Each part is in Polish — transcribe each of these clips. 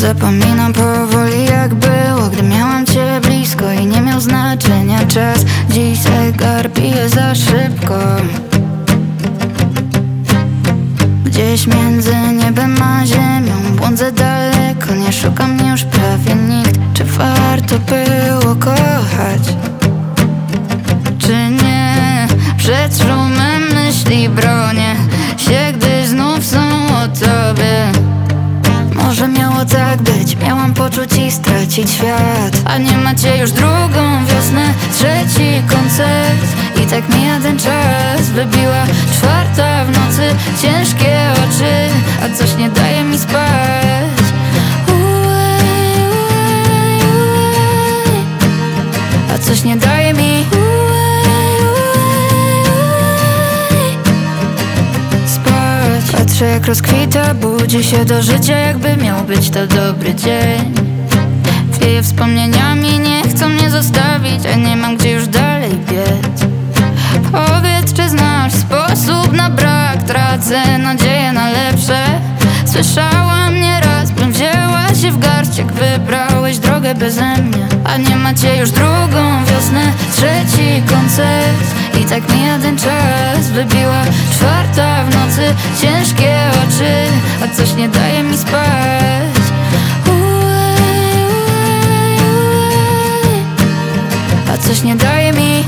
Zapominam powoli jak było, gdy miałam cię blisko i nie miał znaczenia czas. Dziś zegar bije za szybko. Gdzieś między niebem a ziemią błądzę daleko, nie szuka mnie już prawie nikt. Czy warto było kochać, czy nie? Przed szumem myśli bronię się, gdy znów są o tobie. Może miało tak być, miałam poczuć i stracić świat, a nie macie już drugą wiosnę, trzeci koncert. I tak mija ten czas, wybiła 4:00 w nocy, ciężkie oczy, a coś nie daje mi spać. A coś nie daje mi spać. Patrzę jak rozkwita, budzi się do życia, jakby miał być to dobry dzień. Wieje wspomnieniami, nie chcą mnie zostawić, a nie mam gdzie już dalej biec. Powiedz, czy znasz sposób na brak? Tracę nadzieję na lepsze. Słyszałam nieraz, bym wzięła się w garść, jak wybrałeś drogę beze mnie. A nie macie już drugą wiosnę, trzeci koncert. I tak mija ten czas, wybiła 4:00 w nocy, ciężkie oczy, a coś nie daje mi spać. A coś nie daje mi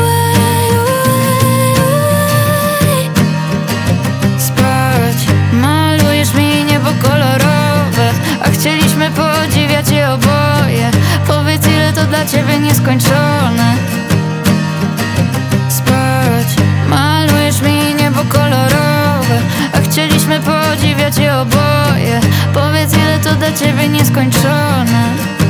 spać. Malujesz mi niebo kolorowe, a chcieliśmy podziwiać je oboje. Powiedz, ile to dla ciebie nieskończone spać. Malujesz mi niebo kolorowe, a chcieliśmy podziwiać je oboje. Powiedz, ile to dla ciebie nieskończone.